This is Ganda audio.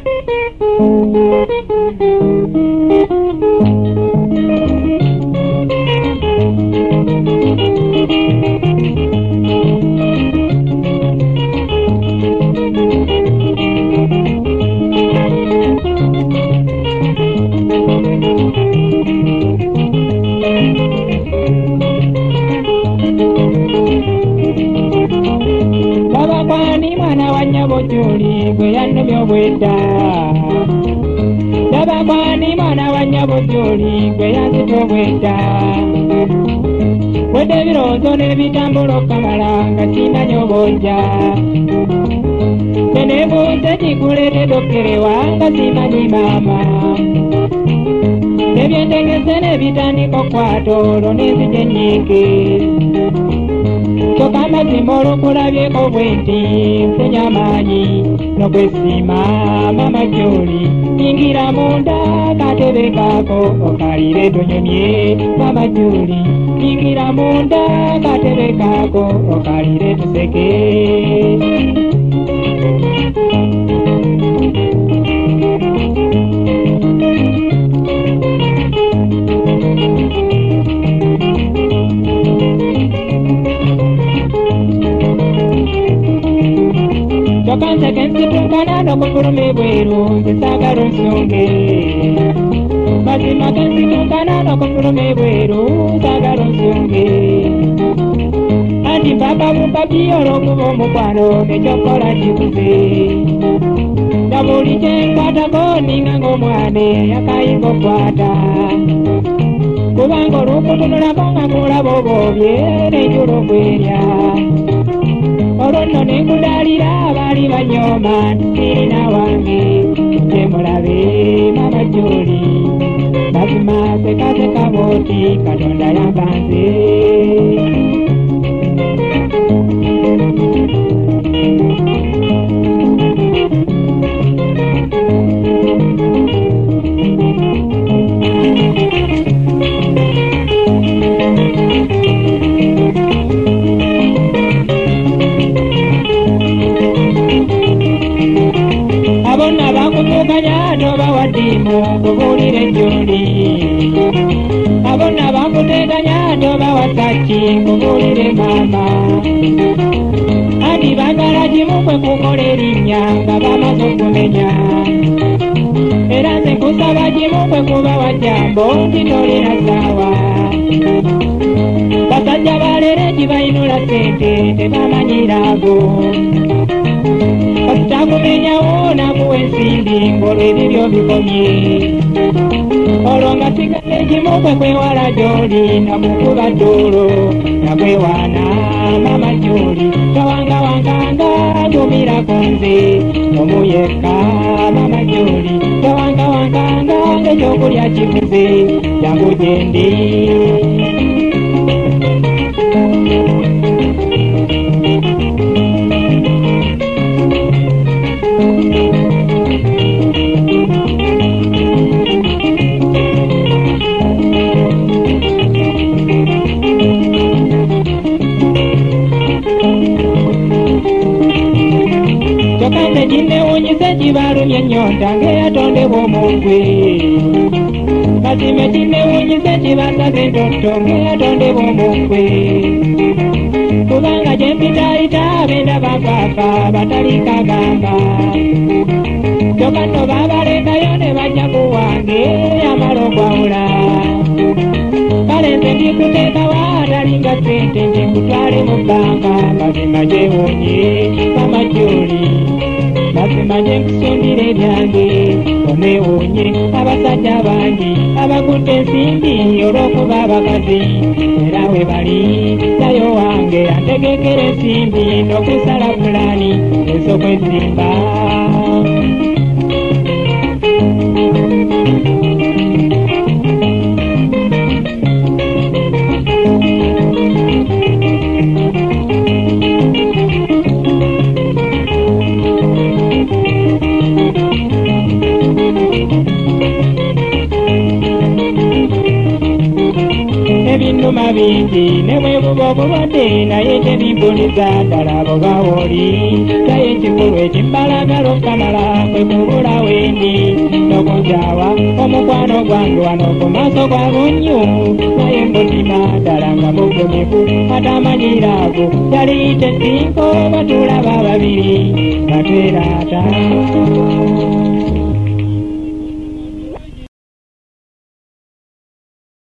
Bojoli gwe yannomye bwedda Daba kwani mwana wa Nyabojoli gwe yanzita bwedda Wedde ebirozo n'ebitambulo kamala nga simanyi obojja Tenebuuze kikuleetedde okkerewa nga simanyi maama Ebyentegese n'ebitandika okkwata olwo n'enzija ennyingi Kyokka amazima olw'okulabyeko bwe nti nfunye amaanyi n'okwesiima Maama Joli yingira munda katebe kako okalire tonyumye Maama Joli yingira munda katebe kako okalire tuseke Kanza kensitungana n'okufuluma ebweru nzisaagala onsonge Mazima kensitungana n'okufuluma ebweru nsaagala onsonge Anti mpaka bumpabyi olw'okuba omukwano n'ekyokola kibuze Na buli kye nkwatako ninga ng'omwane yakayinga okwata Kubanga olw'okutunulako nga kulaba oboobye n'enjula ogwerya Olonno nekudalira abali banyooma sirina wange Temulabe Maama Joli Mazima sekaseka bwoti Katonda yambanze Toba wadimu kubulire Joli Abona bakuteganya toba wasaki kubulire mama Adi bagala jimukwe kukole erinnya nga bamaze okumenya Era nze nkusaba jimukwe kuba wajambo ntitolera saawa Basajja balere gibayinula sente tebamanyiraago Kasitakumenyawo nakuwa ensimbi ng'olw'ebibyo bikomye Olwo nga sigadde gimukwe kwewala Joli nakukuba dduulu nakwewaana Maama Joli towangawanganga njumirako nze omuyekka Maama Joli towangawanganga ng'ekyokulya kibuze jangu gyendi Jinewunyise kibalumye ennyonta ng'eyatondebwa omugwe Mazima jinewunyise kibasaze entotto ng'eyatondebwa omugwe Kubanga gye mpitayita abenda bavaafa batalikagamba Kyokka nno baabalekayo ne bajja ku wange yamala okwawula Kale nze ndikuteekawo atalinga ssente nje nkutwale mu bbanka Mazima gyewunye Maama Joli Mazima gye nkusundira ebyange omwewuunye abasajja bangi abakutte ensimbi olw'okuba abakazi era we bali nayo wange antegekera ensimbi n'okusala pulaani ez'okwezimba Ebinuma bingi ne bwe buba obulwadde naye tebimbuliza ddala bwogawoli naye ekikulu ekimbalagala okamala kwe kubula wendi nokunjaawa omukwano gwange wano ku maaso gwa bunyu naye mutima ddala nga mugumivu atamanyiraago yali tesinko batulaba babiri batwerata